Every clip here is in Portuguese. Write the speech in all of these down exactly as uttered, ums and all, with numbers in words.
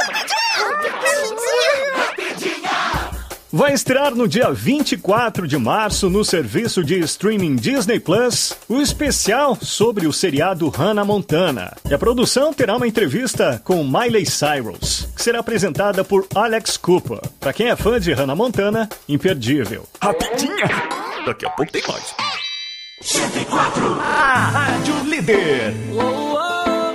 Vai estrear no dia vinte e quatro de março no serviço de streaming Disney Plus o especial sobre o seriado Hannah Montana. E a produção terá uma entrevista com Miley Cyrus, que será apresentada por Alex Cooper. Para quem é fã de Hannah Montana, imperdível. Rapidinha! Daqui a pouco tem mais. cento e quatro, a Rádio Líder. Oh, oh.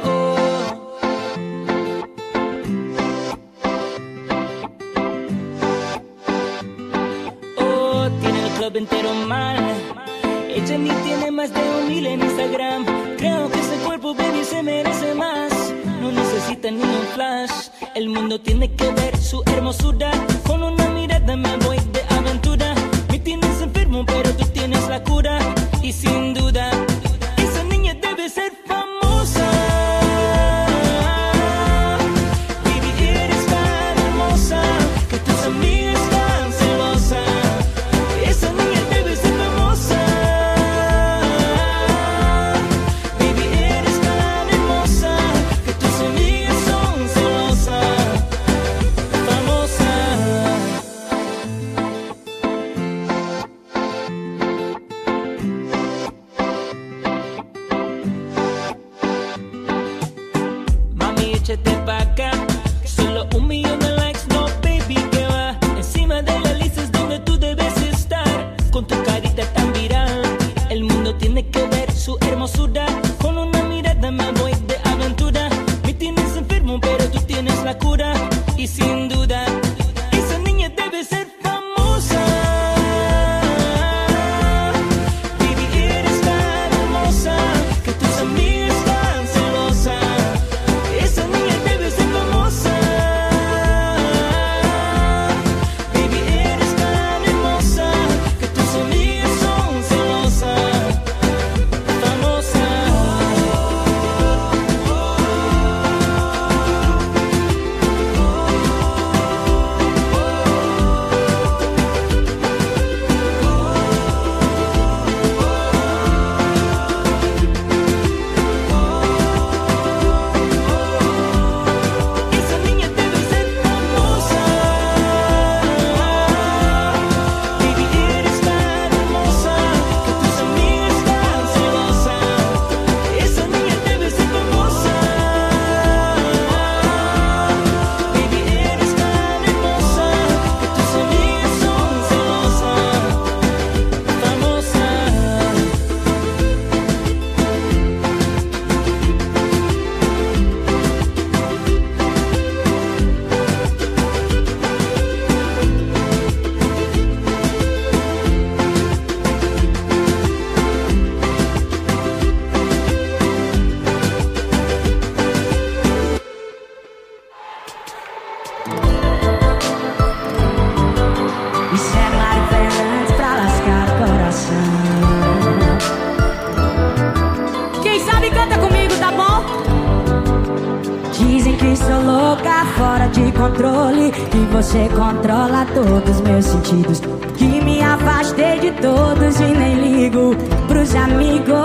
Entero mal. Ella ni tiene más de un mil en Instagram. Creo que ese cuerpo, baby, se merece más. No necesita ni un flash. El mundo tiene que ver su hermosura. Con una mirada me voy de aventura. Me tienes enfermo, pero tú tienes la cura. Y sin duda, esa niña debe ser famosa. Baby, eres tan hermosa que tus amigas están celosas. Échate pa' acá, solo un millón de likes, no baby, que va. Encima de la lista es donde tú debes estar. Con tu carita tan viral, el mundo tiene que ver su hermosura. Con una mirada me voy de aventura. Me tienes enfermo, pero tú tienes la cura. Y sin duda, esa niña debe ser famosa. Baby, eres tan hermosa que tus amigas están celosas. Esa niña debe ser famosa. Baby, eres tan hermosa que tus amigas son celosas. Famosa. Esa niña debe ser famosa. Baby, eres tan hermosa que tus amigas están celosas. Esa niña debe ser famosa. Baby, eres tan hermosa que tus amigas son celosas. Famosa. Isso é Mari Fernandes pra lascar o coração. Quem sabe canta comigo, tá bom? Dizem que sou louca, fora de controle, que você controla todos meus sentidos, que me afastei de todos e nem ligo pros amigos.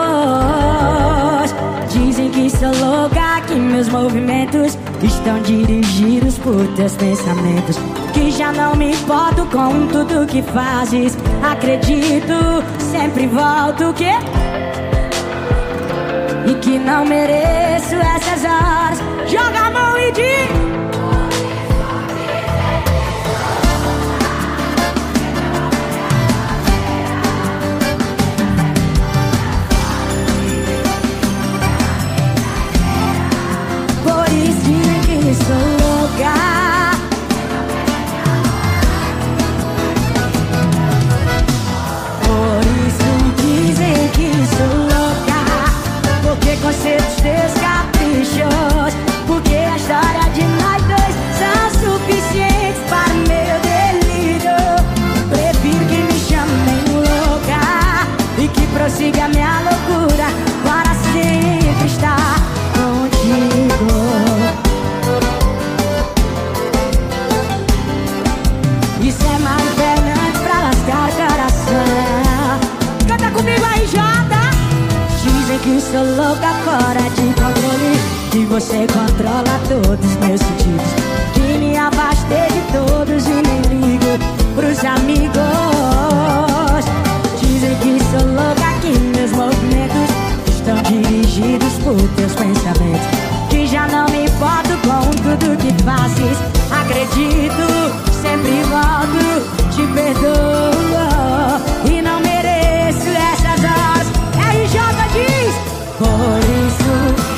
Dizem que sou louca, que meus movimentos estão dirigidos por teus pensamentos, que já não me importo com tudo que fazes. Acredito, sempre volto o quê? E que não mereço essas horas. Joga a mão e diz: por isso dizem que sou louca. Por isso dizem que sou louca, porque conceitos teus caprichos, porque a história de nós dois são suficientes para o meu delírio. Prefiro que me chamem louca e que prossiga minha loucura para sempre estar contigo. Isso é Mari Fernandes pra lascar o coração. Canta comigo aí, Jota. Dizem que sou louca, fora de controle, que você controla todos meus sentidos, que e me afastei de todos e nem ligo pros amigos. Dizem que sou louca, que meus movimentos estão dirigidos por teus pensamentos, que já não me importo com tudo que fazes. Acredito, sempre volto, te perdoo e não mereço essas horas. R J diz, por isso,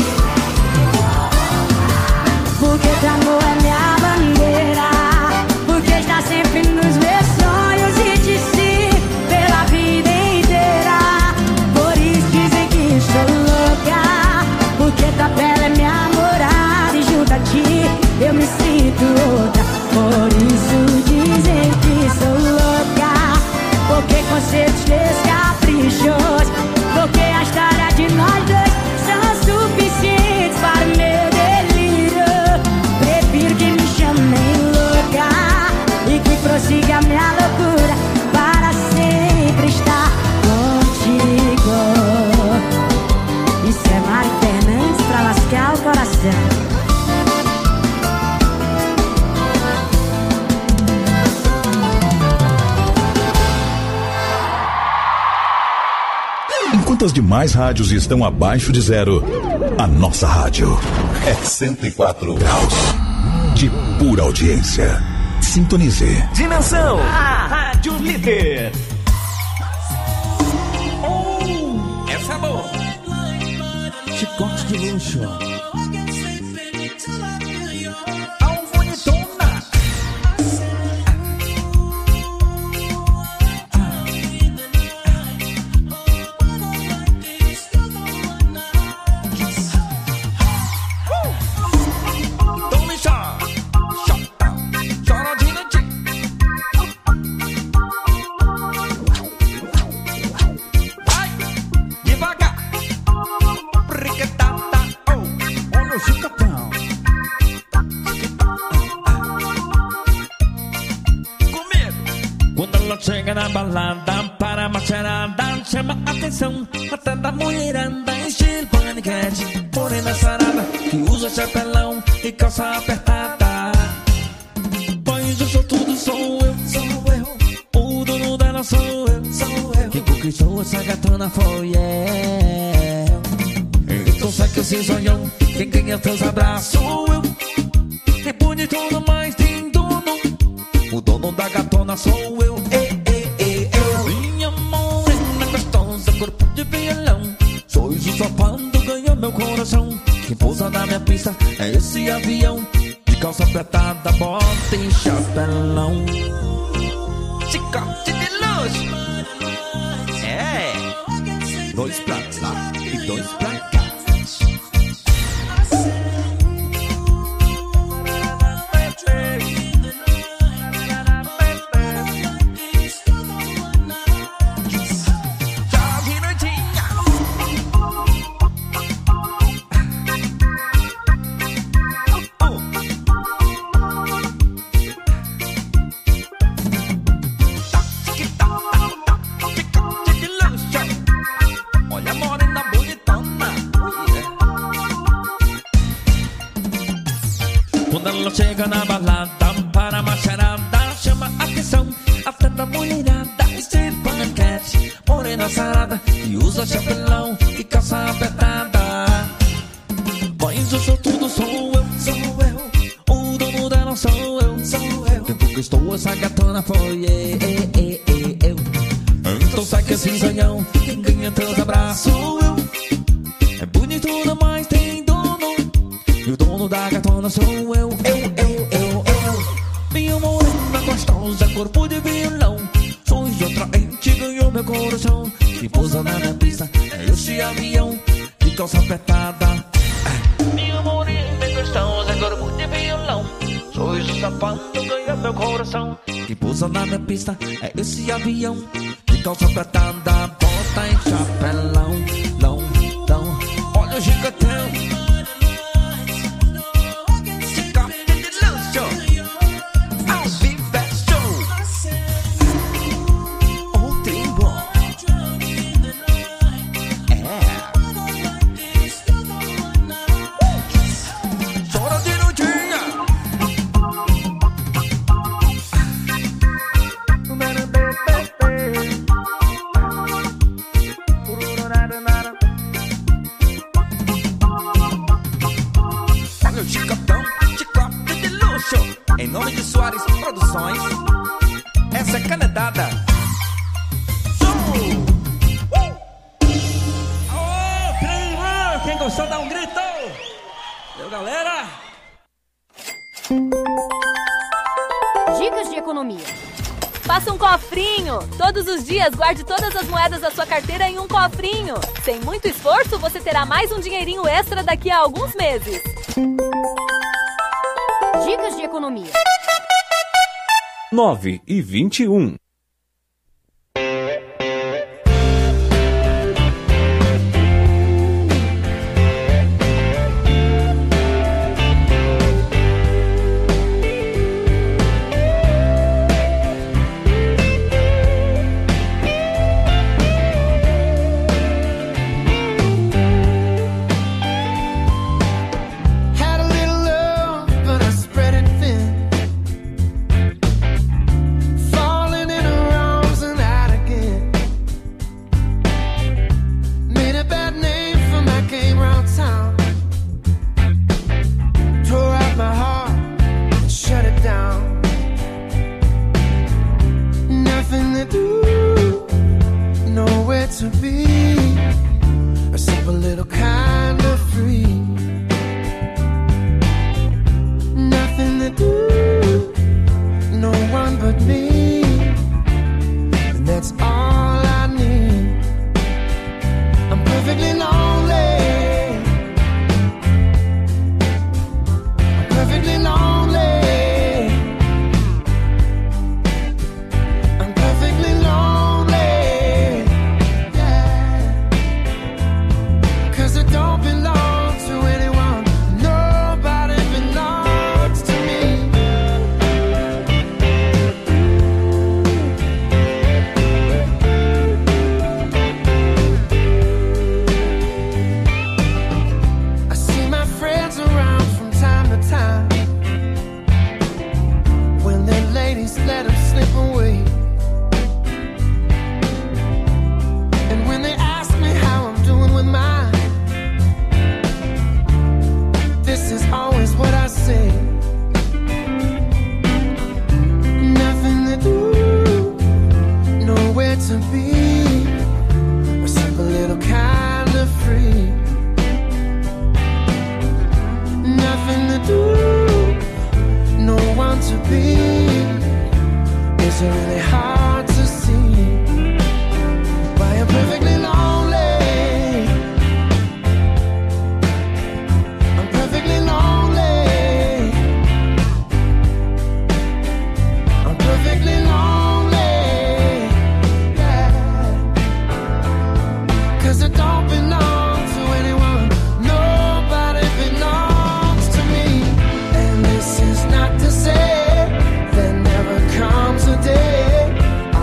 porque teu amor é minha bandeira, porque está sempre nos meus sonhos e te sigo pela vida inteira. Por isso dizem que sou louca, porque tua pele é minha morada e junto a ti eu me sinto outra. Por isso dizem que sou louca, porque conceitos teus caprichos, porque a história de nós dois são suficientes para o meu delírio. Prefiro que me chamem louca e que prossiga minha loucura para sempre estar contigo. Isso é Mari Fernandes pra lascar o coração. Enquanto as demais rádios estão abaixo de zero, a nossa rádio é cento e quatro graus de pura audiência. Sintonize. Dimensão, a rádio líder. Oh, essa é boa. Chicote de luxo. Chega na balada para a macharada, chama a atenção até da mulherada, estilo paniquete, morena sarada, que usa chapelão e calça apertada. Pois eu sou tudo, sou eu, sou eu, o dono dela sou eu, sou eu, quem conquistou essa gatona foi eu. Então sai que eu sei sonhão, quem ganha teus abraços sou eu, é bonito, mas tem dono, o dono da gatona sou eu. Meu coração, quem pousa na minha pista é esse avião de calça apertada, bota e chapelão. Chicote de luxo. É. Dois pra lá e dois pra cá. Chega na balada para a macharada, chama a atenção até da mulherada, estilo paniquete, morena sarada, que usa chapelão e calça apertada. Mas eu sou tudo, sou eu, sou eu, o dono dela sou eu, sou eu, quem conquistou essa gatona foi eu. Então sai que esse sonhão, quem ganha teus abraços sou eu, é bonito, mas tem dono, e o dono da gatona sou eu, eu, eu, eu, eu. Minha morena gostosa, corpo de violão, sons atraente, ganhou meu coração. Quem pousa na minha pista é esse avião de calça apertada. Minha morena gostosa, corpo de violão, sons o sapato, ganhou meu coração. Quem pousa na minha pista é esse avião de calça apertada, bota em chapelão, lão, lão. Olha o gigantão. então, chicote de luxo. Em nome de Soares Produções, essa é canetada. Ô, primo! Quem gostou, dá um grito! Valeu, galera! Dicas de economia. Faça um cofrinho! Todos os dias, guarde todas as moedas da sua carteira em um cofrinho. Sem muito esforço, você terá mais um dinheirinho extra daqui a alguns meses. Dicas de economia. nove e vinte e um. Not to say there never comes a day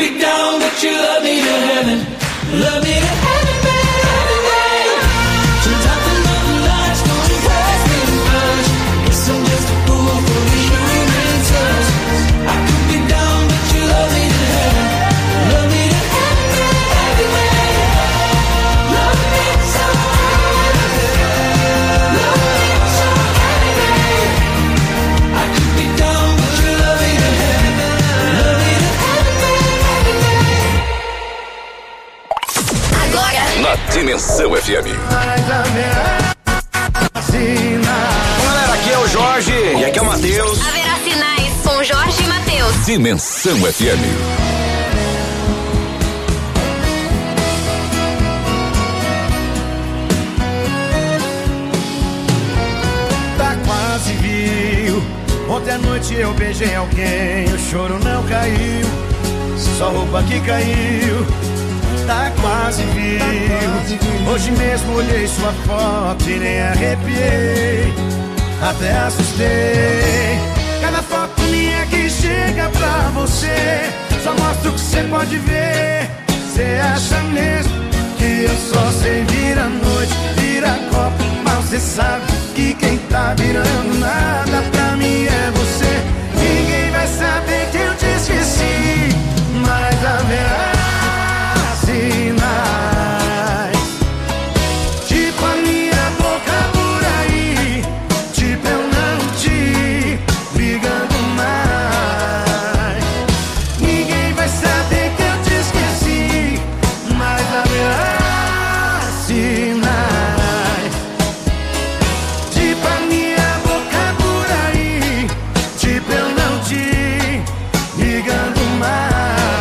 be down, but you love me to heaven. Love me to heaven, baby, heaven, baby. Too tough to love the lights, don't impress me much. Guess I'm just a fool for the human touch. I could be down, but you love me to heaven. Love me to heaven, baby, heaven, baby. Love me so heaven. Love me so heaven, baby. I could be down, but you love me to heaven. Love me to heaven, baby, heaven, baby. Agora Na Dimensão F M. Galera, aqui é o Jorge e aqui é o Matheus. haverá sinais com Jorge e Matheus. Dimensão F M. Tá quase viu. Ontem à noite eu beijei alguém, o choro não caiu, só roupa que caiu. Tá quase viu. Hoje mesmo olhei sua foto e nem arrepiei, até assustei. Cada foto minha que chega pra você só mostra o que você pode ver. Você acha mesmo que eu só sei virar noite, virar copo, mas você sabe que quem tá virando nada pra mim é você. Ninguém vai saber que eu te esqueci, mas haverá sinais, tipo a minha boca por aí, tipo eu não te ligando mais. Ninguém vai saber que eu te esqueci, mas haverá sinais, tipo a minha boca por aí, tipo eu não te ligando mais.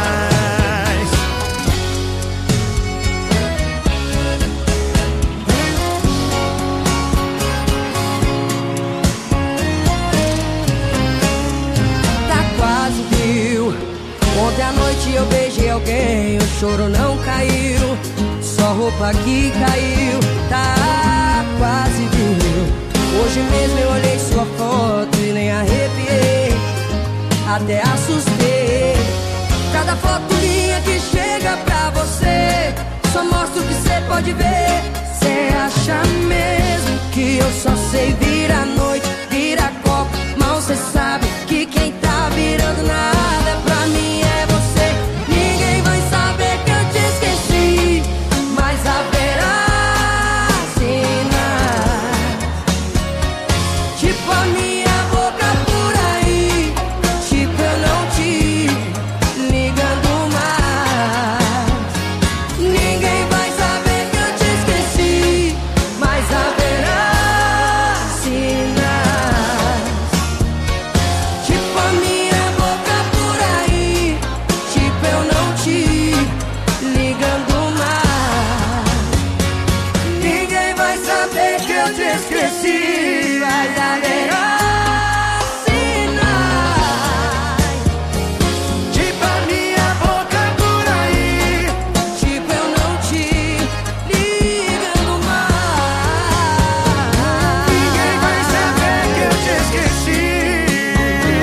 Tá quase viu. Ontem à noite eu beijei alguém, o choro não caiu, só roupa que caiu. Tá quase viu. Hoje mesmo eu olhei sua foto e nem arrepiei, até assustei. Cada foto minha que chega pra você só mostra o que você pode ver. Você acha mesmo que eu só sei virar noite, virar copo, mal cê sabe que quem tá virando nada pra mim é você. Ninguém vai saber que eu te esqueci, mas haverá sinais, tipo a minha boca por aí, tipo eu não te ligando mais. Ninguém vai saber que eu te esqueci, mas haverá sinais, tipo a minha boca por aí, tipo eu não te ligando mais. Ninguém vai saber que eu te esqueci, mas haverá sinais, Tipo a minha boca por aí, tipo eu não te ligando mais. ninguém vai saber que eu te esqueci.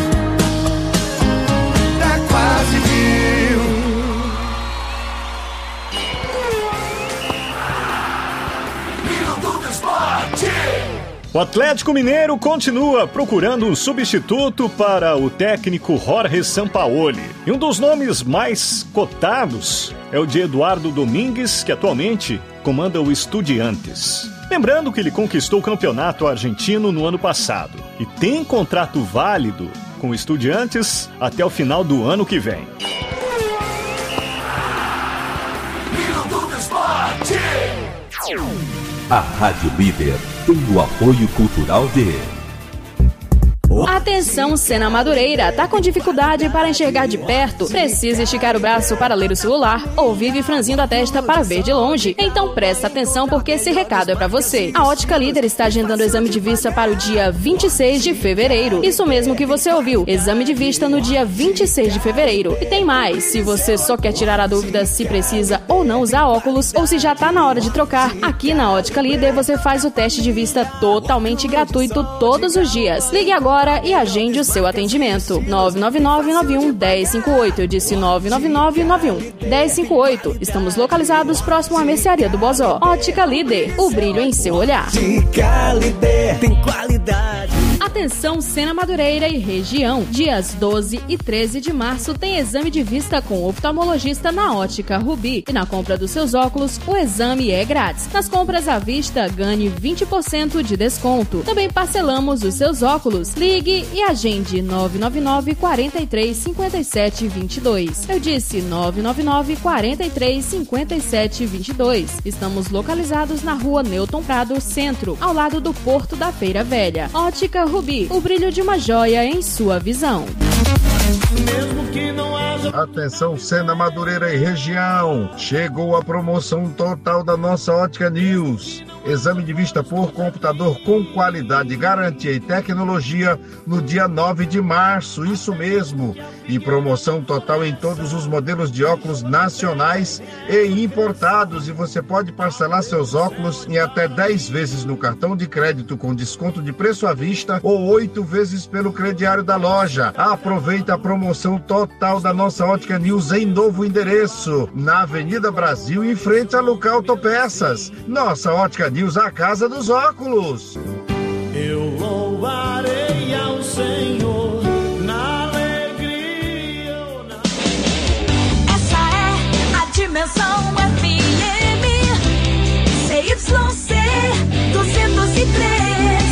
Tá quase viu. O Atlético Mineiro continua procurando um substituto para o técnico Jorge Sampaoli. E um dos nomes mais cotados é o de Eduardo Domingues, que atualmente comanda o Estudiantes. Lembrando que ele conquistou o campeonato argentino no ano passado e tem contrato válido com o Estudiantes até o final do ano que vem. A Rádio Líder tem o apoio cultural de... Atenção, Sena Madureira, tá com dificuldade para enxergar de perto? Precisa esticar o braço para ler o celular ou vive franzindo a testa para ver de longe? Então presta atenção porque esse recado é para você. A Ótica Líder está agendando o exame de vista para o dia vinte e seis de fevereiro. Isso mesmo que você ouviu, exame de vista no dia vinte e seis de fevereiro. E tem mais, se você só quer tirar a dúvida se precisa ou não usar óculos ou se já tá na hora de trocar, aqui na Ótica Líder você faz o teste de vista totalmente gratuito todos os dias. Ligue agora e agende o seu atendimento. nove nove nove nove um um zero cinco oito. Eu disse nove nove nove nove um um zero cinco oito. Estamos localizados próximo à mercearia do Bozó. Ótica Líder, o brilho em seu olhar. Ótica Líder, tem qualidade. Atenção, Sena Madureira e região. Dias doze e treze de março tem exame de vista com oftalmologista na Ótica Rubi. E na compra dos seus óculos, o exame é grátis. Nas compras à vista, ganhe vinte por cento de desconto. Também parcelamos os seus óculos. Ligue e agende nove nove nove, quatro três, cinco sete dois dois. Eu disse nove nove nove, quatro três, cinco sete dois dois. Estamos localizados na rua Newton Prado, Centro, ao lado do Porto da Feira Velha. Ótica Rubi, o brilho de uma joia em sua visão. Atenção, Sena Madureira e região. Chegou a promoção total da nossa Ótica News. Exame de vista por computador com qualidade, garantia e tecnologia no dia nove de março, isso mesmo. E promoção total em todos os modelos de óculos nacionais e importados. E você pode parcelar seus óculos em até dez vezes no cartão de crédito com desconto de preço à vista ou oito vezes pelo crediário da loja. Aproveita a promoção total da nossa Ótica News em novo endereço, na Avenida Brasil, em frente a Lucar Autopeças. Nossa Ótica News, a casa dos óculos. Eu louvarei ao Senhor na alegria ou na... Essa é a Dimensão F M C Y C duzentos e três,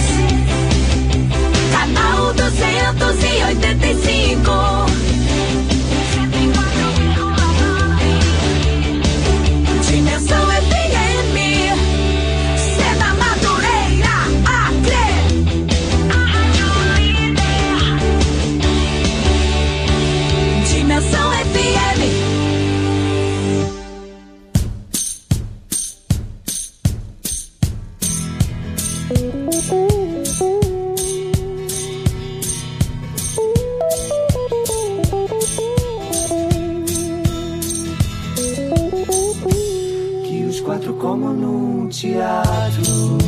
canal duzentos e oitenta e cinco. Dimensão F M, Sena Madureira, Acre. Dimensão F M. Que os quatro como num teatro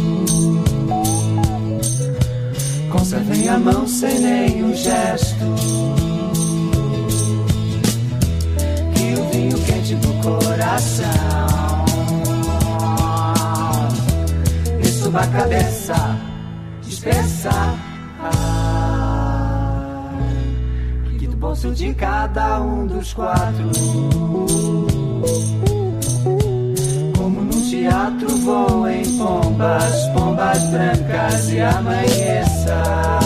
conservem a mão sem nenhum gesto. Que o vinho quente do coração lhe suba a cabeça, dispensa. Que do bolso de cada um dos quatro, como num teatro, voem pombas, pombas brancas e amanheça.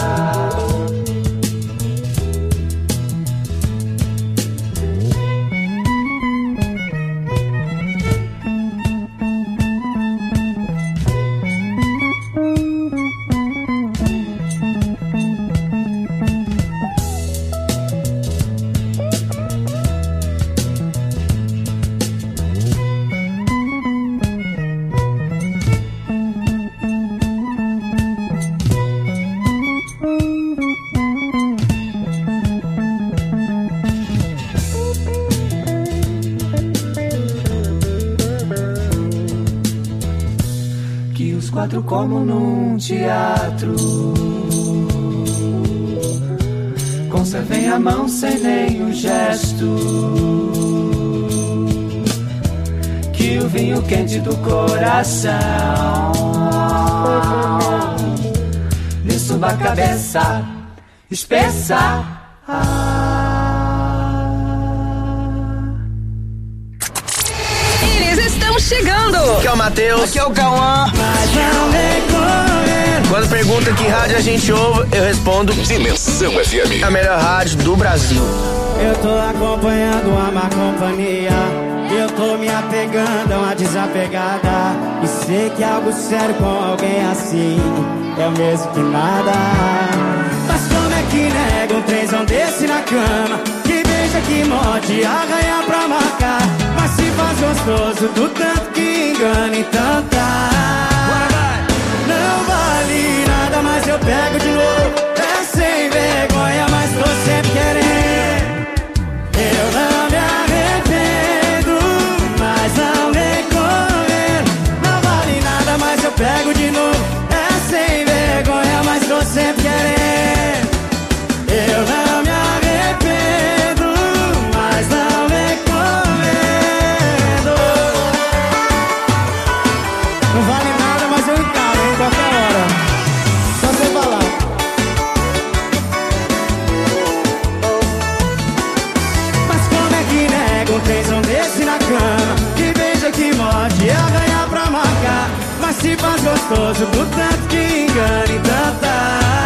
Quatro como num teatro conservem a mão sem nenhum gesto. Que o vinho quente do coração lhe suba a cabeça, espessa. Chegando! Aqui é o Matheus. Aqui é o Cauã. Quando perguntam que rádio a gente ouve, eu respondo Dimensão F M, a melhor rádio do Brasil. Eu tô acompanhando a má companhia, eu tô me apegando a uma desapegada. E sei que algo sério com alguém assim é o mesmo que nada. Mas como é que nega um trenzão desse na cama? Que beija, que morde, arranha pra marcar. Mas se faz gostoso do tanto que engana, então tá. Não vale nada, mas eu pego de novo. É sem vergonha, mas tô sempre querendo. Eu não me arrependo, mas não recomendo. Não vale nada, mas eu pego de novo. É sem vergonha, mas tô sempre querendo. desce na cama, que beija, que morde, arranha pra marcar. Mas se faz gostoso, do tanto que engana e tanta.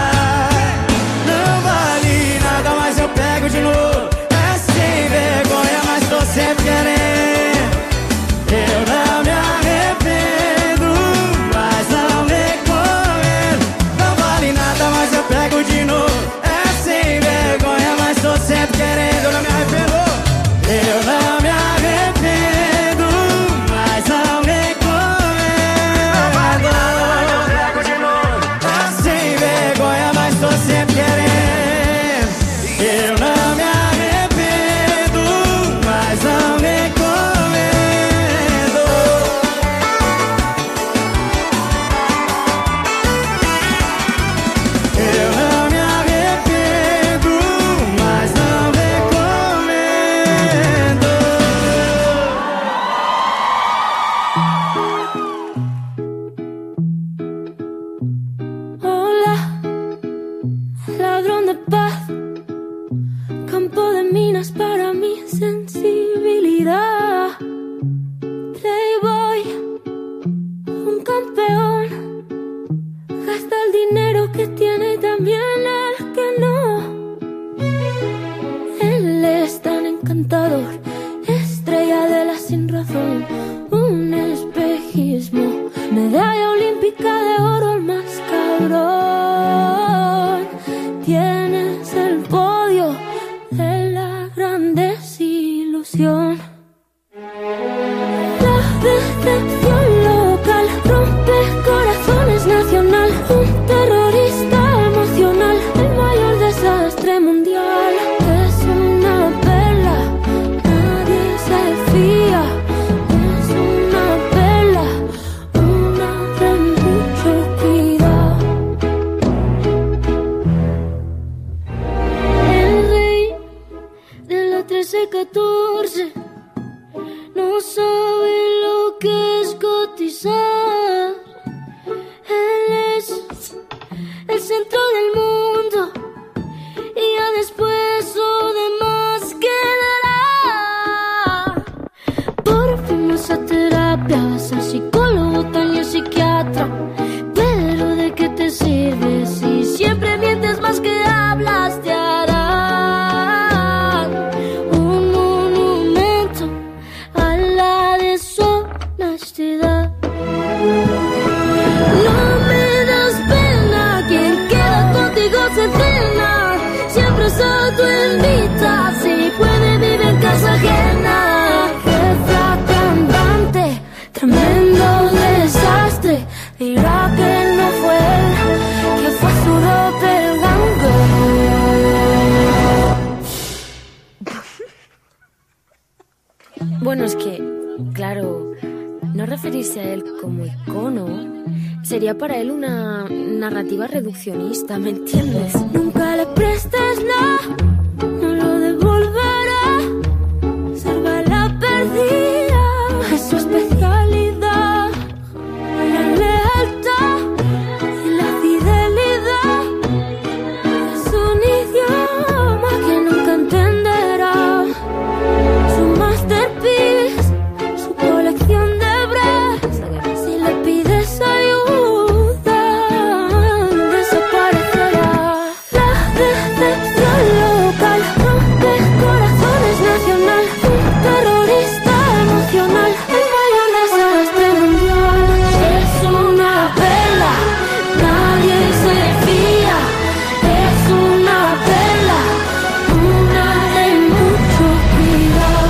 Não vale nada, mas eu pego de novo. É sem vergonha, mas tô sempre querendo. Eu não me arrependo, mas não recomendo. Não vale nada, mas eu pego de novo. É sem vergonha, mas tô sempre querendo. Eu não me arrependo. Eu não me arrependo, mas não recomendo. Não vale nada, mas eu pego de novo. É sem vergonha, mas tô sempre querendo. Eu não me arrependo, mas não recomendo. Eu não me arrependo, mas não recomendo. Hola, ladrón de paz, campo de minas para mi sensibilidad. Playboy, un campeón, gasta el dinero que tiene y también el que no. Él es tan encantador, estrella de la sin razón, un espejismo, medalla olímpica de oro, el más cabrón. Tienes el podio de la gran desilusión. La decepción local rompe corazones nacional, un terrorista emocional, el mayor desastre mundial. Es una perla, nadie se fía. Es una perla, una de mucho cuidado. El rey de la trece catorce no sabe lo que es cotizar. Él es el centro del mundo y ya después lo demás quedará. Por fin vas a terapia, vas al psicólogo, también psiquiatra. Pero ¿de qué te sirve si siempre mientes más que hablas? Te harán un monumento a la deshonestidad. No me das pena, quien queda contigo se cena. Siempre solo invita, si puede vivir en casa ajena. Jefa cantante, tremendo desastre. Dirá que no fue él, que fue su doppelganger. Bueno, es que, claro, no referirse a él como icono sería para él una narrativa reduccionista, ¿me entiendes? Nunca le prestes nada, no lo devolverá. Salva la perdida, es su especialidad. La lealtad y la fidelidad es un idioma que nunca entenderá. Su masterpiece, su colección de bras. Si le pides ayuda, desaparecerá. La decepción local rompe corazones nacional, un terrorista emocional, el mayor desastre mundial. Es una perla, nadie se fía. Es una perla, una de mucho cuidado.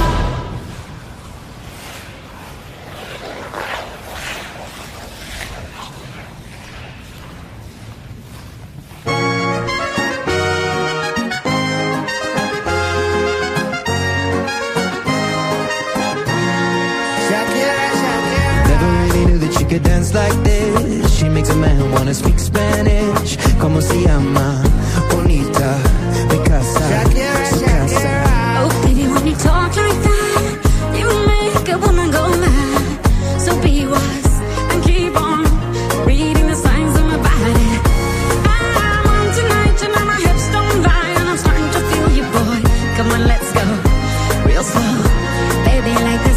Never really knew that she could dance like this. She makes a man wanna speak Spanish. Como se llama? Bonita, mi casa, su casa. Oh, baby, when you talk like that, you make a woman go mad. So be wise and keep on reading the signs of my body. I'm on tonight, and my hips don't lie, and I'm starting to feel you, boy. Come on, let's go real slow, baby, like this.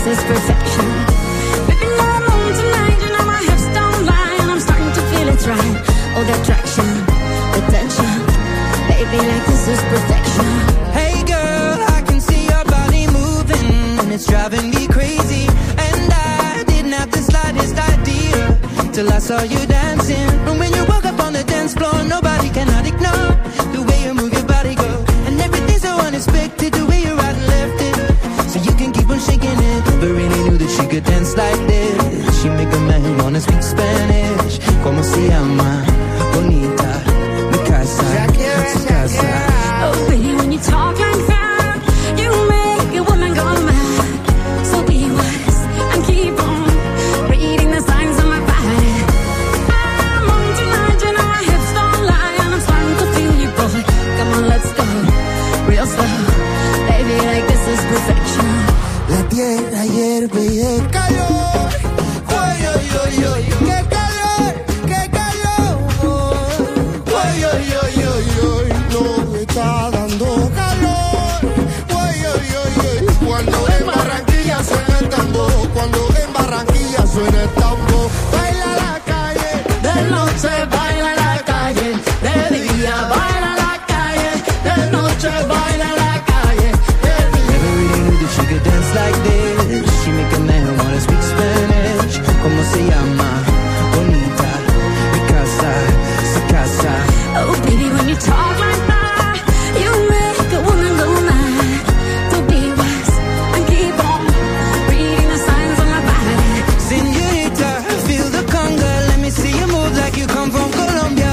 is perfection. Baby, now I'm home tonight, you know my hips don't lie, and I'm starting to feel it's right. Oh, the attraction, the tension, baby, like this is perfection. Hey girl, I can see your body moving, and it's driving me crazy. And I didn't have the slightest idea till I saw you dancing. And when you walk up on the dance floor, nobody cannot ignore the way you move your body, girl. And everything's so unexpected, the way you right and left it, so you can keep on shaking it. But really knew that she could dance like this. She make a man wanna speak Spanish. Como se llama? Bonita, mi casa, mi casa. Oh, baby, when you talk like that, you make a woman go mad. So be wise and keep on reading the signs on my body. I'm on tonight, you know my hips don't lie, and I'm starting to feel you, boy. Come on, let's go real slow, baby, like this is perfection. La tierra hierve y el calor. Ay, ay, ay, ay, qué calor, qué calor. Ay, ay, ay, ay, ay, no me está dando calor. Ay, ay, ay, ay, cuando en Barranquilla suena el tambor, cuando en Barranquilla suena el tambor. Baila la calle, de noche baila la calle, de día baila la calle, de noche baila la calle, de día. Never really knew that she could dance like this. She make a man wanna speak Spanish. Como se llama? Bonita, mi casa, su casa. Oh, baby, when you talk like that, you make a woman go mad. So be wise and keep on reading the signs on my body. Señorita, feel the conga. Let me see you move like you come from Colombia.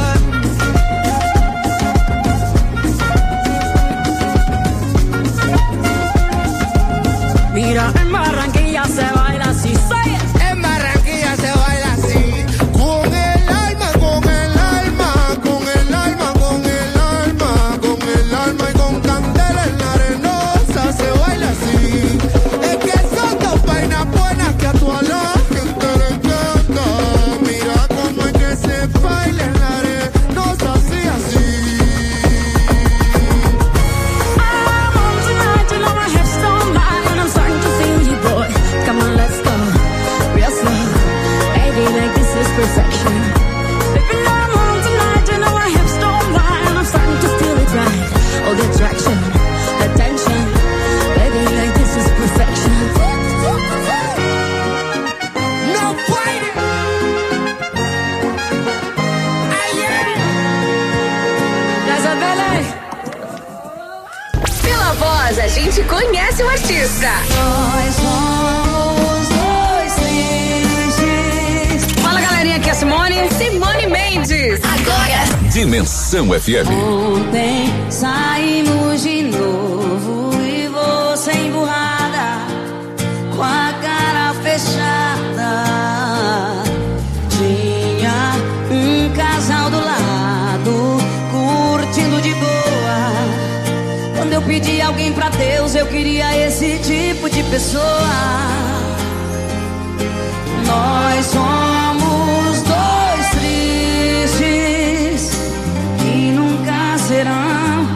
Mira, en Barranquilla se baila así, say it. En Barranquilla se baila así. Con el alma, con el alma, con el alma, con el alma, con el alma y con candela en la arenosa se baila así. Es que son dos vainas buenas que a tu a la gente le encanta. Mira cómo es que se baila en la arenosa así, así. I'm on tonight, you know my hips don't lie, and I'm starting to feel you, boy. Come on, let's go real slow, baby, like this is perfection. Baby, now I'm on tonight, you know my hips don't lie, and I'm starting to feel it right. Oh, the attraction, the tension, baby, like this is perfection. No fighting. Ay, yeah. Casa Bele. Pela voz, a gente conhece o artista. Nós somos dois tristes. Fala, galerinha, aqui é a Simone. Simone Mendes. Agora. Dimensão F M. Ontem saímos de novo e você emburrada, com a cara fechada. Tinha um casal do lado, curtindo de boa. Quando eu pedi alguém pra Deus, eu queria esse tipo de pessoa. Nós somos dois tristes que nunca serão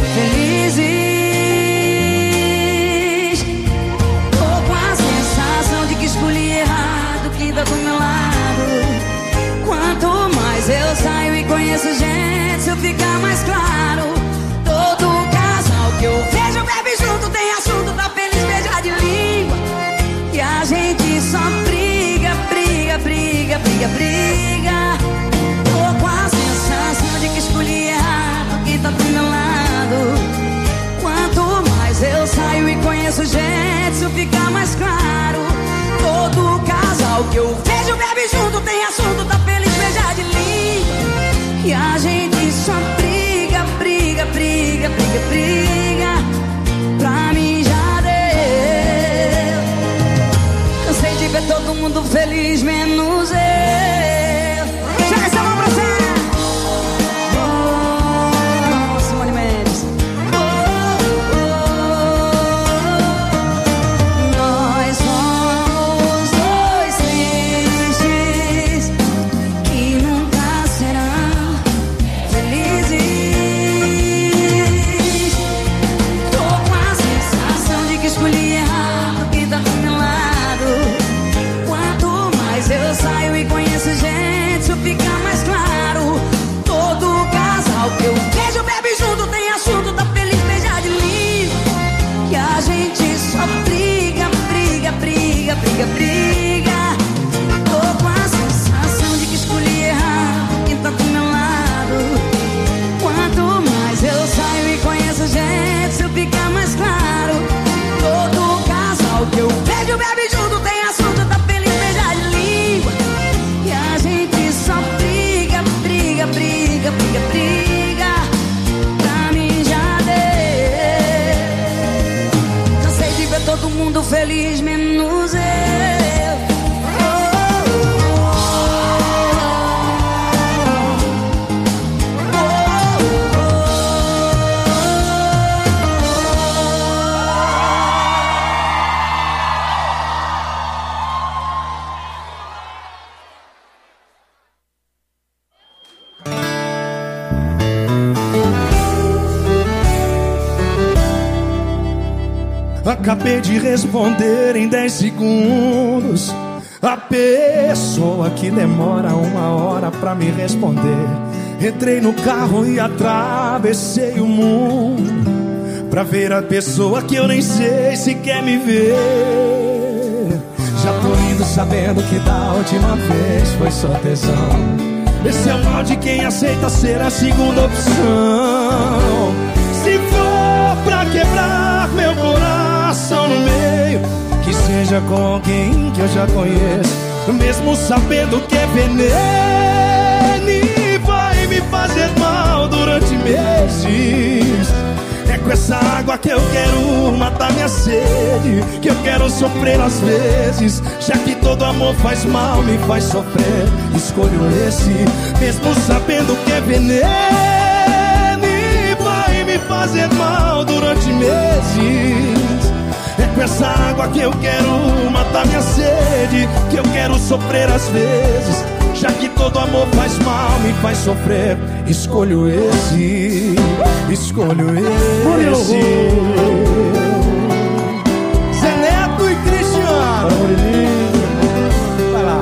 felizes. Tô com a sensação de que escolhi errado quem tá do meu lado. Quanto mais eu saio e conheço gente, isso fica mais claro. Todo casal que eu vejo bebe junto, tem assunto, tá feliz, beija de língua. E a gente só briga, briga, briga, briga, briga. Tô com a sensação de que escolhi errado quem tá do meu lado. Quanto mais eu saio e conheço gente, isso fica mais claro. Todo casal que eu vejo bebe junto, tem assunto, tá feliz, beija de língua. E a gente só briga, briga, briga, briga, briga. Pra mim já deu. Cansei de ver todo mundo feliz, menos eu. Joga essa mão pra você. Oh, Simone Mendes. Oh, oh, oh. Nós somos dois tristes que nunca serão felizes. Tô com a sensação de que escolhi errado quem tá do meu lado. feliz, menos eu. Acabei de responder em dez segundos. A pessoa que demora uma hora pra me responder. Entrei no carro e atravessei o mundo pra ver a pessoa que eu nem sei se quer me ver. Já tô indo sabendo que da última vez foi só tesão. Esse é o mal de quem aceita ser a segunda opção. Se for pra quebrar meu coração no meio, que seja com alguém que eu já conheço, mesmo sabendo que é veneno e vai me fazer mal durante meses. É com essa água que eu quero matar minha sede, que eu quero sofrer às vezes, já que todo amor faz mal, me faz sofrer. Escolho esse, mesmo sabendo que é veneno e vai me fazer mal durante meses. É com essa água que eu quero matar minha sede, que eu quero sofrer às vezes, já que todo amor faz mal, me faz sofrer. Escolho esse, escolho esse. Zé Neto e Cristiano. Vai lá.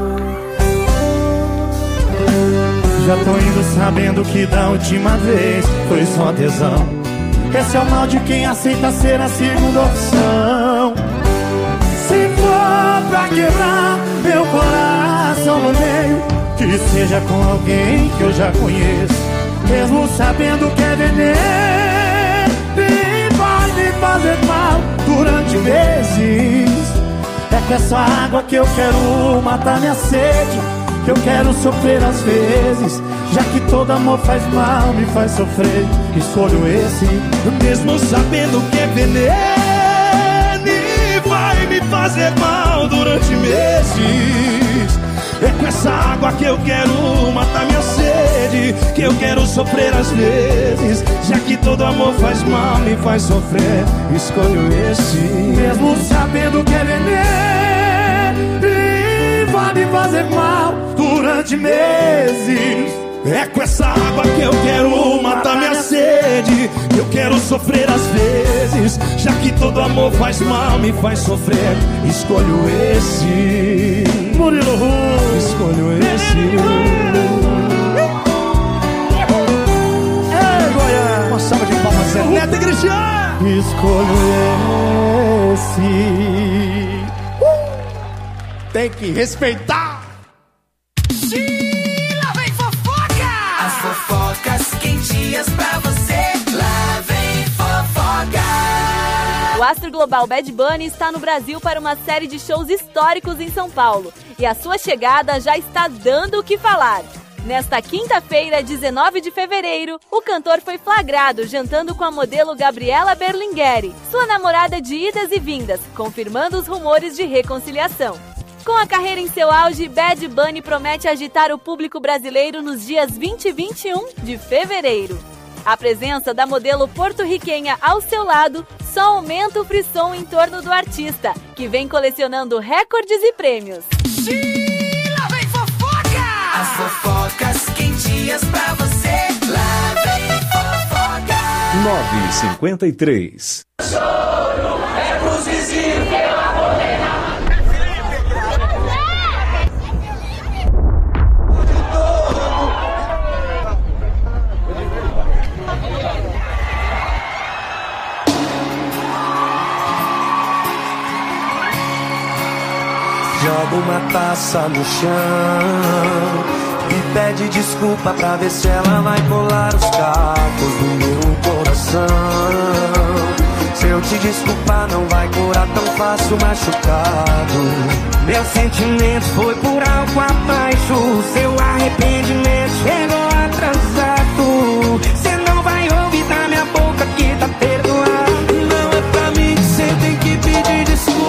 Já tô indo sabendo que da última vez foi só tesão. Esse é o mal de quem aceita ser a segunda opção. Se for pra quebrar meu coração no meio, que seja com alguém que eu já conheço, mesmo sabendo que é veneno e vai me fazer mal durante meses. É com essa água que eu quero matar minha sede, que eu quero sofrer às vezes, já que todo amor faz mal, me faz sofrer. Escolho esse, mesmo sabendo que é veneno e vai me fazer mal durante meses. É com essa água que eu quero matar minha sede, que eu quero sofrer às vezes, já que todo amor faz mal, me faz sofrer. Escolho esse, mesmo sabendo que é veneno e vai me fazer mal durante meses. É com essa água que eu quero matar minha sede, que eu quero sofrer às vezes, já que todo amor faz mal, me faz sofrer. Escolho esse, Murilo Ru. Escolho esse. Ei, Goiás, uma salva de palmas, Zé Neto e Cristiano. Escolho esse. uh! Tem que respeitar. Fofocas quentinhas pra você, lá vem fofoca. O astro global Bad Bunny está no Brasil para uma série de shows históricos em São Paulo. E a sua chegada já está dando o que falar. Nesta quinta-feira, dezenove de fevereiro, o cantor foi flagrado jantando com a modelo Gabriela Berlingueri, sua namorada de idas e vindas, confirmando os rumores de reconciliação. Com a carreira em seu auge, Bad Bunny promete agitar o público brasileiro nos dias vinte e vinte e um de fevereiro. A presença da modelo porto-riquenha ao seu lado só aumenta o frisson em torno do artista, que vem colecionando recordes e prêmios. Lá vem fofoca! As fofocas quentinhas pra você, lá vem fofoca. nove e cinquenta e três. Choro é pros vizinhos que eu abordei. Joga uma taça no chão e pede desculpa pra ver se ela vai colar os cacos do meu coração. Se eu te desculpar não vai curar tão fácil machucado. Meu sentimento foi por algo abaixo, seu arrependimento chegou atrasado. Cê não vai ouvir da minha boca que tá perdoado. Não é pra mim que cê tem que pedir desculpa.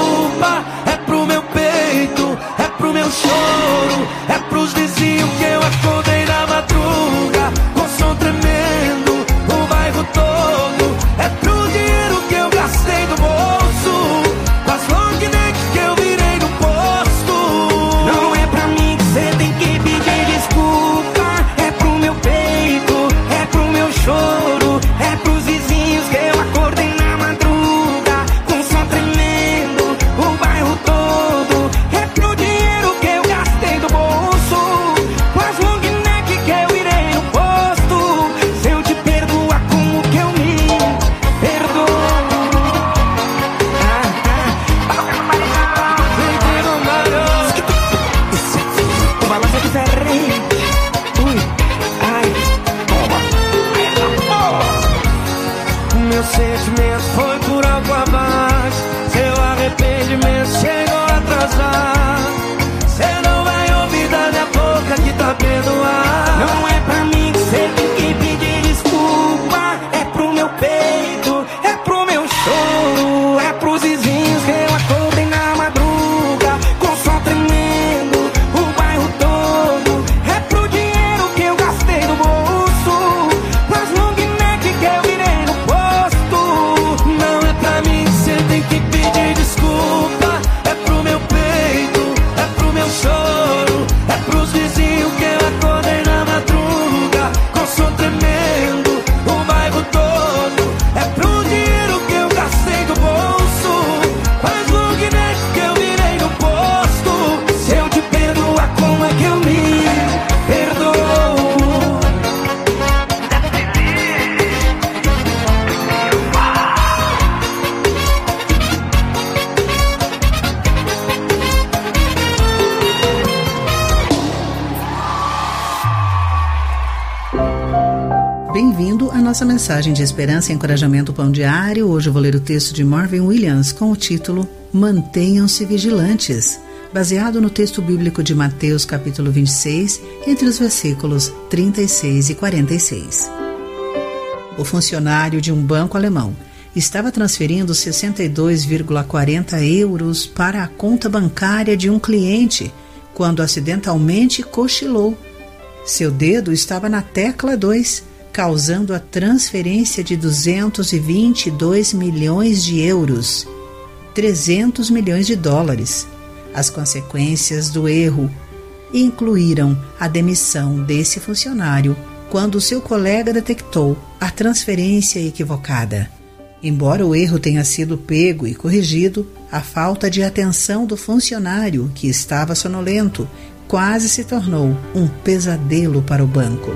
nossa mensagem de esperança e encorajamento pão diário. Hoje eu vou ler o texto de Marvin Williams com o título Mantenham-se Vigilantes, baseado no texto bíblico de Mateus capítulo vinte e seis, entre os versículos trinta e seis e quarenta e seis. O funcionário de um banco alemão estava transferindo sessenta e dois vírgula quarenta euros para a conta bancária de um cliente quando acidentalmente cochilou. Seu dedo estava na tecla dois, causando a transferência de duzentos e vinte e dois milhões de euros, trezentos milhões de dólares. As consequências do erro incluíram a demissão desse funcionário quando seu colega detectou a transferência equivocada. Embora o erro tenha sido pego e corrigido, a falta de atenção do funcionário, que estava sonolento, quase se tornou um pesadelo para o banco.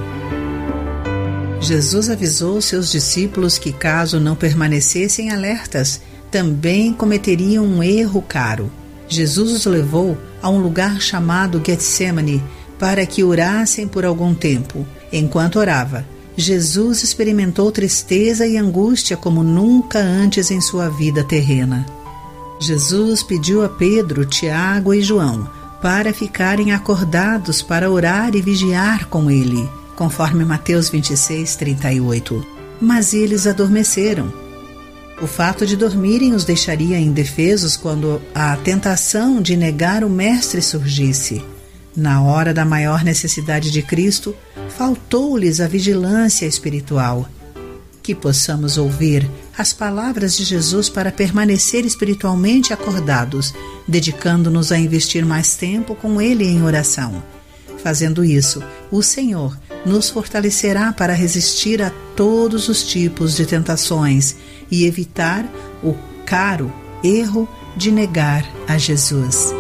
Jesus avisou seus discípulos que, caso não permanecessem alertas, também cometeriam um erro caro. Jesus os levou a um lugar chamado Getsemane para que orassem por algum tempo. Enquanto orava, Jesus experimentou tristeza e angústia como nunca antes em sua vida terrena. Jesus pediu a Pedro, Tiago e João para ficarem acordados para orar e vigiar com ele, conforme Mateus vinte e seis, trinta e oito. Mas eles adormeceram. O fato de dormirem os deixaria indefesos quando a tentação de negar o Mestre surgisse. Na hora da maior necessidade de Cristo, faltou-lhes a vigilância espiritual. Que possamos ouvir as palavras de Jesus para permanecer espiritualmente acordados, dedicando-nos a investir mais tempo com Ele em oração. Fazendo isso, o Senhor nos fortalecerá para resistir a todos os tipos de tentações e evitar o caro erro de negar a Jesus.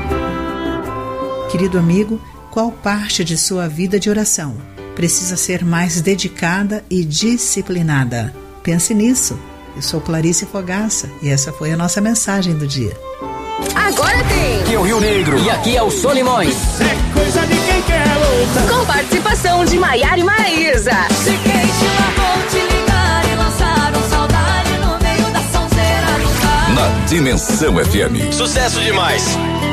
Querido amigo, qual parte de sua vida de oração precisa ser mais dedicada e disciplinada? Pense nisso. Eu sou Clarice Fogaça e essa foi a nossa mensagem do dia. Agora tem! Aqui é o Rio Negro. E aqui é o Solimões. É coisa de quem quer luta. Com participação de Maiara e Maraísa. Cheguei, te vou te ligar e lançar um saudade no meio da sonzeira do bar. Na Dimensão F M. Sucesso demais.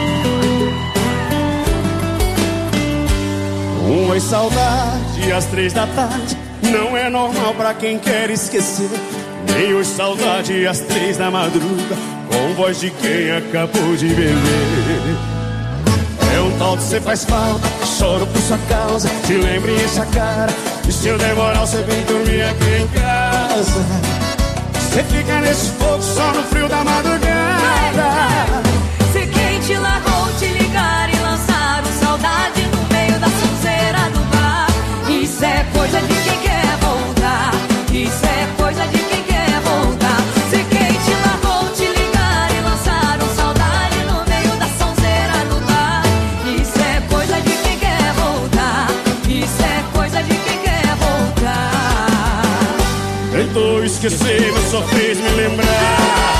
Uma saudade às três da tarde não é normal pra quem quer esquecer. Nem hoje saudade às três da madruga, com voz de quem acabou de beber. É um tal de cê faz falta, choro por sua causa, te lembro e enche a cara. E se eu demorar você vem dormir aqui em casa. Cê fica nesse fogo só no frio da madrugada. Se quem te largou te ligar e lançar um saudade no meio da sonzeira do bar. Isso é coisa de quem quer voltar. Isso é coisa de quem quer voltar. Se quem te largou te ligar e lançar um saudade no meio da sonzeira do bar. Isso é coisa de quem quer voltar. Isso é coisa de quem quer voltar. Tentou esquecer, mas só fez me lembrar.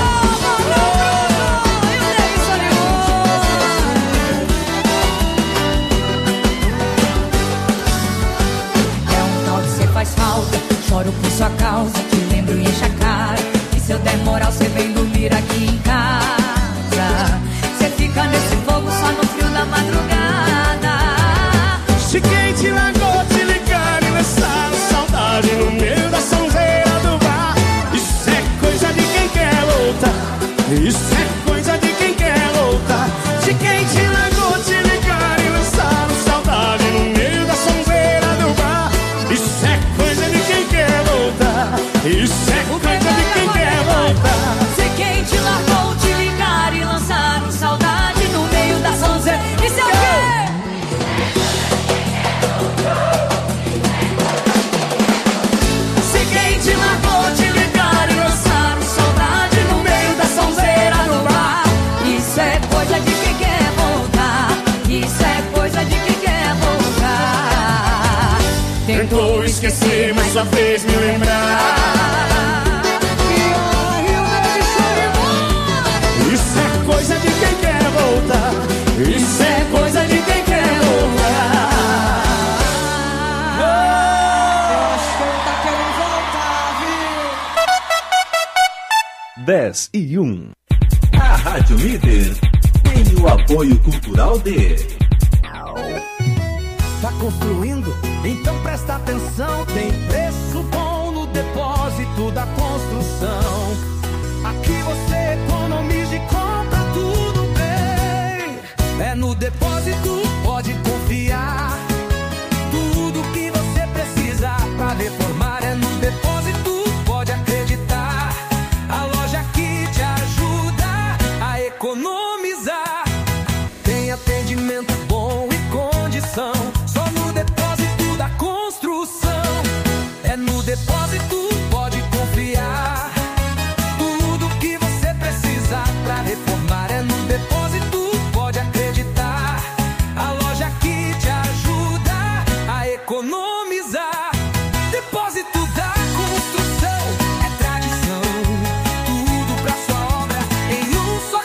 Faz falta, choro por sua causa, te lembro e enche a cara. E se eu demorar, você vem dormir aqui em casa. Você fica nesse fogo só no frio da madrugada. Se quem te largou te ligar e lançar saudade no meio da sonzeira do bar. Isso é coisa de quem quer lutar. Isso é coisa de quem quer lutar. Se quem te largou te ligar e lançar saudade no meio da sonzeira do bar. Isso é coisa de quem quer voltar. Isso é coisa de quem quer voltar. Se quem te largou te ligar e lançar um saudade no meio da sonzeira. Isso é o quê? Se quem te largou te ligar e lançar um saudade no meio da sonzeira do bar. Isso é coisa de quem quer voltar. Isso é coisa de quem quer voltar. Tentou esquecer, mas só fez me lembrar. Isso é coisa de quem quer voltar. Isso é coisa de quem quer voltar. Eu acho que ele tá querendo dez e um. A Rádio Líder tem o apoio cultural de... Tá construindo? Então presta atenção. Tem preço bom no depósito da construção. Aqui você economiza e compra tudo bem. É no depósito, pode confiar. Tudo que você precisa pra reformar é no depósito, pode acreditar. A loja que te ajuda a economizar. Tem atendimento bom e condição. Só no depósito da construção. É no depósito, pode confiar. Tudo que você precisa pra reformar é no depósito, pode acreditar. A loja que te ajuda a economizar. Depósito da construção é tradição. Tudo pra sua obra em um só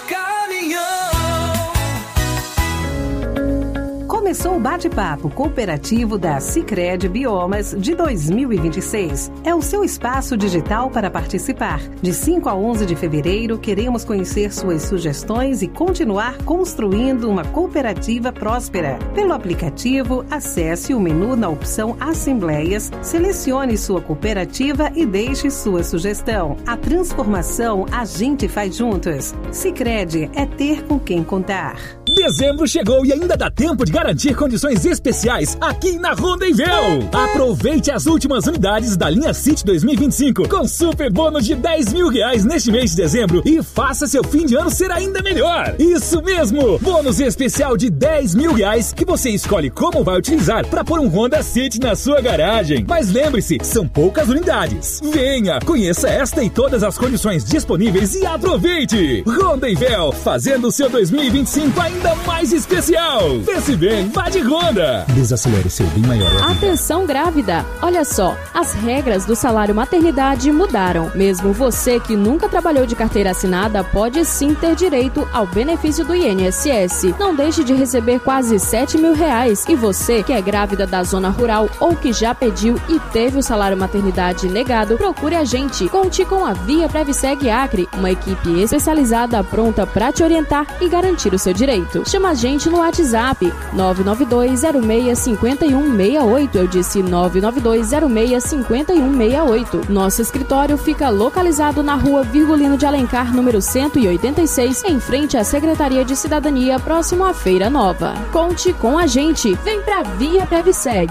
caminhão. Começou o bate-papo cooperativo da Sicredi Biomas de dois mil e vinte e seis. É o seu espaço digital para participar. De cinco a onze de fevereiro, queremos conhecer suas sugestões e continuar construindo uma cooperativa próspera. Pelo aplicativo, acesse o menu na opção Assembleias, selecione sua cooperativa e deixe sua sugestão. A transformação a gente faz juntos. Sicredi é ter com quem contar. Dezembro chegou e ainda dá tempo de garantir condições especiais aqui na Rondevel. Aproveite as últimas unidades da linha City dois mil e vinte e cinco com super bônus de dez mil reais neste mês de dezembro e faça seu fim de ano ser ainda melhor. Isso mesmo! Bônus especial de dez mil reais que você escolhe como vai utilizar para pôr um Honda City na sua garagem. Mas lembre-se, são poucas unidades. Venha, conheça esta e todas as condições disponíveis e aproveite! Rondevel, fazendo o seu dois mil e vinte e cinco ainda mais especial. Pense bem, vá de Honda. Desacelere seu bem maior. Atenção grávida! Olha só, as regras do salário maternidade mudaram. Mesmo você que nunca trabalhou de carteira assinada pode sim ter direito ao benefício do I N S S. Não deixe de receber quase sete mil reais. E você que é grávida da zona rural ou que já pediu e teve o salário maternidade negado, procure a gente. Conte com a Via Previseg Acre, uma equipe especializada pronta para te orientar e garantir o seu direito. Chama a gente no WhatsApp nove nove dois zero seis cinco um seis oito. Eu disse nove nove dois zero seis cinco um seis oito. Nosso escritório fica localizado na rua Virgulino de Alencar, número cento e oitenta e seis, em frente à Secretaria de Cidadania, próximo à Feira Nova. Conte com a gente. Vem pra Via Previseg.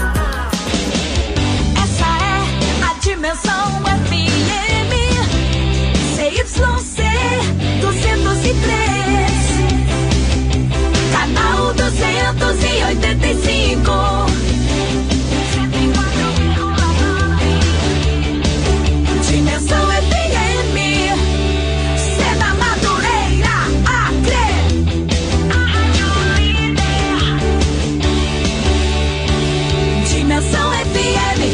Essa é a Dimensão F M C Y C duzentos e três, canal duzentos e oitenta e cinco. Dimensão F M, Sena Madureira, Acre. Dimensão F M.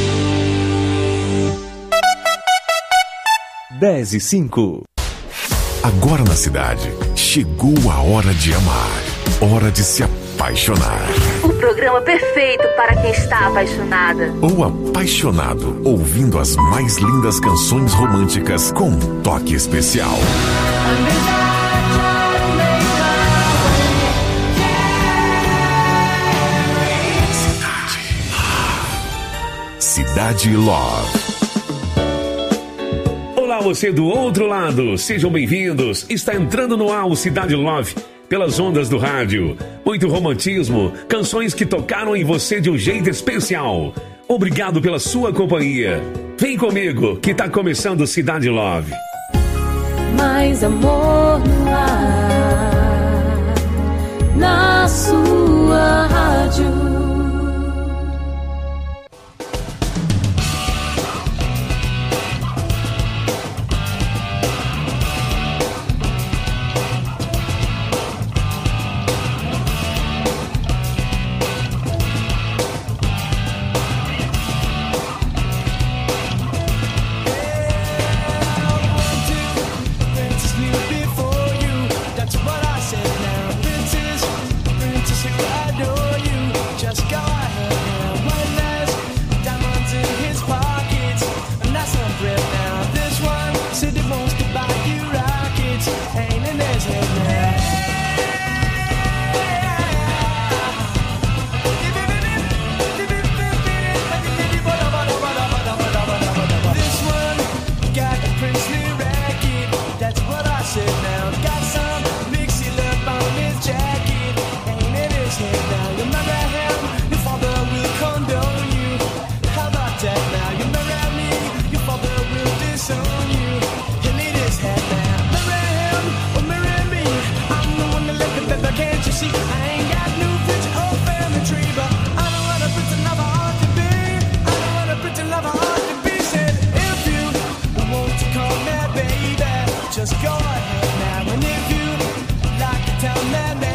dez e cinco. Agora na cidade, chegou a hora de amar, hora de se apaixonar. O programa perfeito para quem está apaixonada. Ou apaixonado, ouvindo as mais lindas canções românticas com um toque especial. Cidade. Cidade Love. Olá, você do outro lado, sejam bem-vindos. Está entrando no ar o Cidade Love, pelas ondas do rádio. Muito romantismo, canções que tocaram em você de um jeito especial. Obrigado pela sua companhia. Vem comigo, que tá começando o Cidade Love. Mais amor no ar, na sua rádio. neném.